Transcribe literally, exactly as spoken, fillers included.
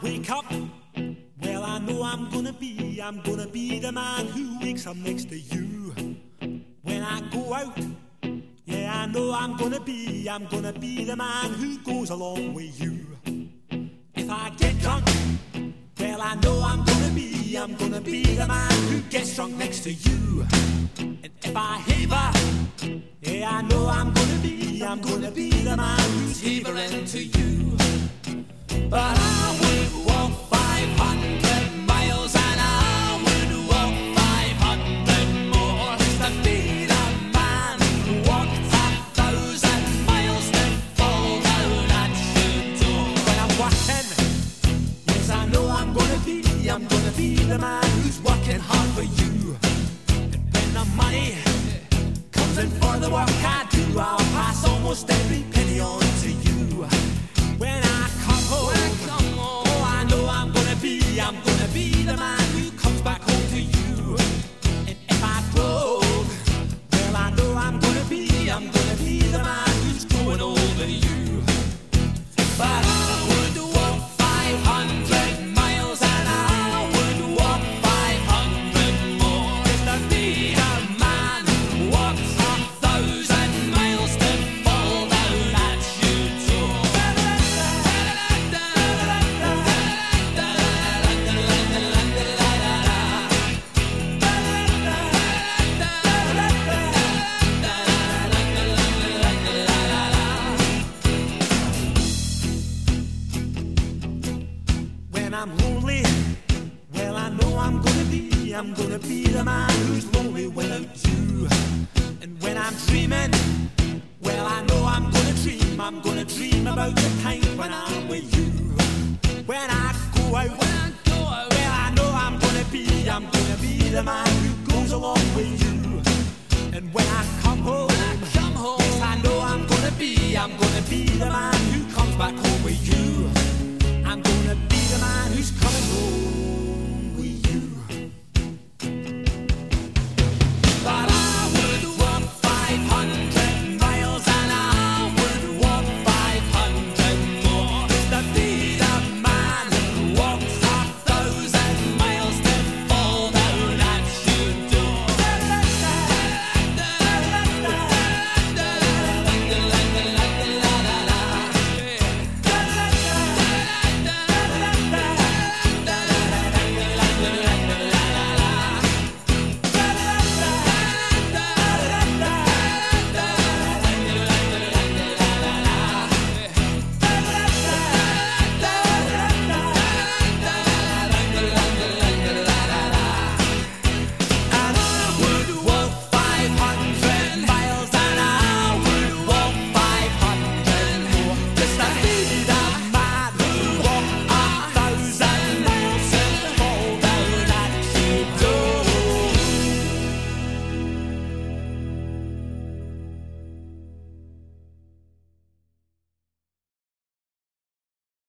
wake up, well, I know I'm gonna be, I'm gonna be the man who wakes up next to you. When I go out, yeah, I know I'm gonna be, I'm gonna be the man who goes along with you. If I get drunk, well, I know I'm gonna be, I'm gonna be the man who gets drunk next to you. And if I haver, yeah, I know I'm gonna be, I'm gonna be the man who's havering to you. But I would walk five hundred miles and I would walk five hundred more just to be the man who walked a thousand miles to fall down at your door. When I'm walking, yes, I know I'm gonna be, I'm gonna be the man who's working hard for you. And when the money comes in for the work I do, I'll pass almost every penny on to you. When I come home, when I come home, oh, I know I'm gonna be, I'm gonna be the man who comes back home to you. And if I drove, well, I know I'm gonna be, I'm gonna be the man who's growing old to you. But I would walk five hundred miles and I would walk five hundred more just to be the man who walks a thousand miles to fall down at your door. When I'm lonely, well, I know I'm gonna be, I'm gonna be the man who's lonely without you. And when I'm dreaming, well, I know I'm gonna dream, I'm gonna dream about the time